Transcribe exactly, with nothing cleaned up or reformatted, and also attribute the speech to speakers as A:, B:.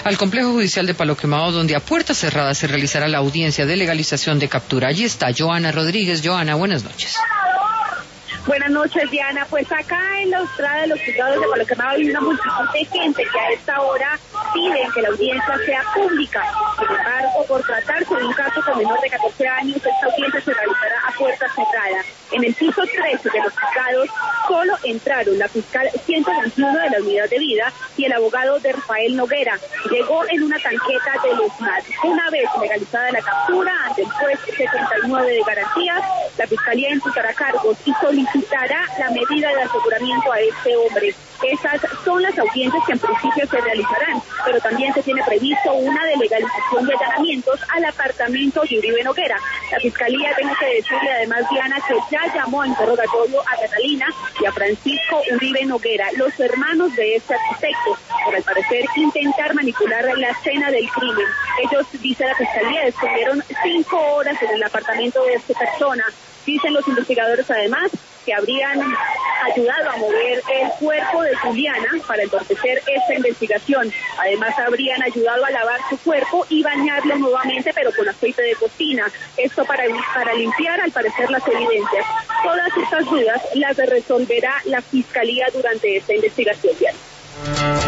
A: al complejo judicial de Palo Quemado, donde a puerta cerrada se realizará la audiencia de legalización de captura. Allí está Joana Rodríguez. Joana, buenas noches.
B: Buenas noches, Diana. Pues acá en la entrada de los juzgados de Palo Quemado hay una multitud de gente que a esta hora piden que la audiencia sea pública. Sin embargo, por tratarse de un caso con menor de catorce años, esta audiencia se realizará a puerta cerrada. En el piso trece de los juzgados solo entraron la fiscal ciento veintiuno de la unidad de vida y el abogado de Rafael Noguera. Llegó en una tanqueta de los M A D. Una vez legalizada la captura ante el juez setenta y nueve de garantías, la fiscalía imputará cargos y solicitará la medida de aseguramiento a este hombre. Esas son las audiencias que en principio se realizarán, pero también se tiene previsto una de legalización de allanamientos al apartamento de Uribe Noguera. La fiscalía, tengo que decirle además, Diana, que ya llamó a interrogatorio a Catalina y a Francisco Uribe Noguera, los hermanos de este arquitecto, por al parecer intentar manipular la escena del crimen. Ellos, dice la fiscalía, estuvieron cinco horas en el apartamento de esta persona. Dicen los investigadores además que habrían ayudado a mover el cuerpo de Juliana para entorpecer esta investigación. Además habrían ayudado a lavar su cuerpo y bañarlo nuevamente, pero con aceite de cocina. Esto para, para limpiar, al parecer, las evidencias. Todas estas dudas las resolverá la fiscalía durante esta investigación.